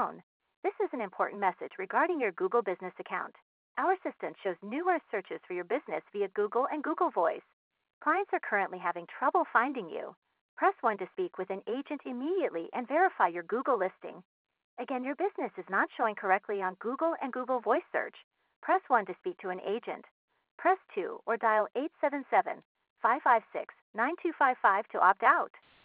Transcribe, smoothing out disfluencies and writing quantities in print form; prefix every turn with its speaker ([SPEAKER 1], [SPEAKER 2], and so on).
[SPEAKER 1] This is an important message regarding your Google Business account. Our assistant shows numerous searches for your business via Google and Google Voice. Clients are currently having trouble finding you. Press 1 to speak with an agent immediately and verify your Google listing. Again, your business is not showing correctly on Google and Google Voice search. Press 1 to speak to an agent. Press 2 or dial 877-556-9255 to opt out.